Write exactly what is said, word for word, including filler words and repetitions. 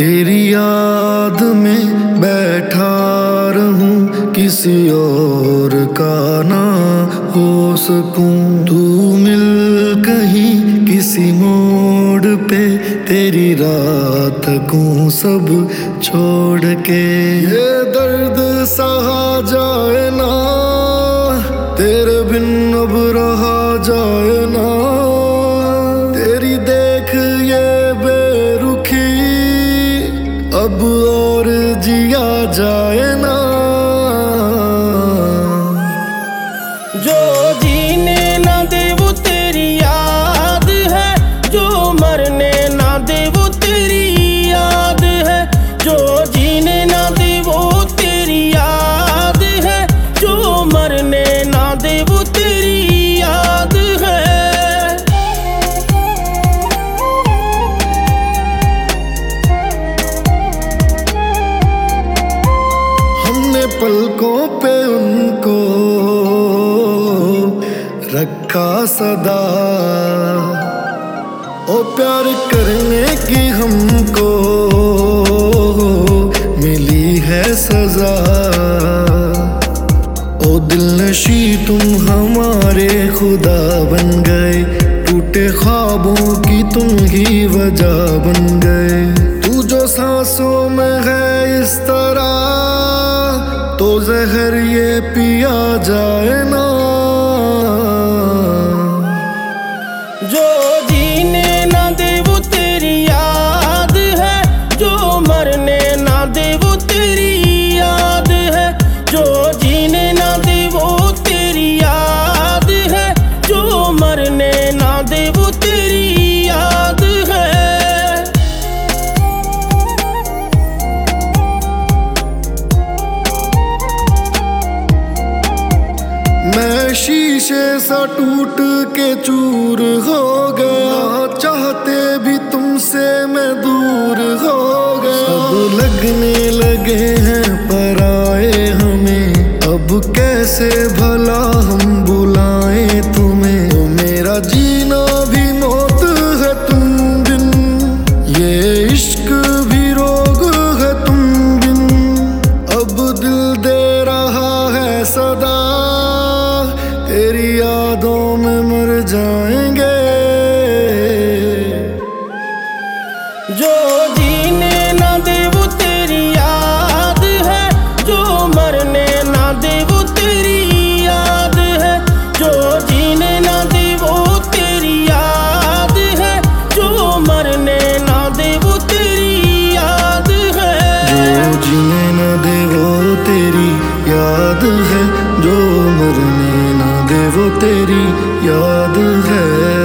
तेरी याद में बैठा रहूं, किसी और का ना हो सकूं। तू मिल कहीं किसी मोड़ पे, तेरी रात को सब छोड़ के। ये दर्द सहा जाए ना, तेरे बिन अब रहा जाए ना। तेरी देख ये बेरुखी, अब और जिया जाए ना। जो जीने ना दे वो तेरी याद है, जो मरने ना दे वो तेरी याद है। जो जीने ना दे वो तेरी याद है, जो मरने ना दे वो तेरी याद है। हमने पलकों पे उनको रखा सदा, ओ प्यार करने की हमको मिली है सजा। ओ दिलनशी तुम हमारे खुदा बन गए, टूटे ख्वाबों की तुम ही वजह बन गए। तू जो सांसों में है इस तरह, तो जहर ये पिया जाए ना। जो जीने ना दे वो तेरी याद है, जो मरने ना दे वो तेरी याद है। जो जीने ना दे वो तेरी याद है, जो मरने ना दे वो तेरी याद है। मैं शीशे सा टूट के चूर हो गया, चाहते भी तुमसे मैं दूर हो गया। सब लगने लगे हैं पराए हमें, अब कैसे भला हम बुलाएं तुम्हें। तो मेरा जीना भी मौत है तुम बिन, ये इश्क भी रोग है तुम बिन। अब दिल दे रहा है सदा, तेरी यादों में मर जाएंगे। जो जीने ना दे वो तेरी याद है, जो मरने ना दे वो तेरी याद है। जो जीने ना दे वो तेरी याद है, जो मरने ना दे वो तेरी याद है। जो जीने न दे वो तेरी याद है, जो मरने न दे वो तेरी याद है।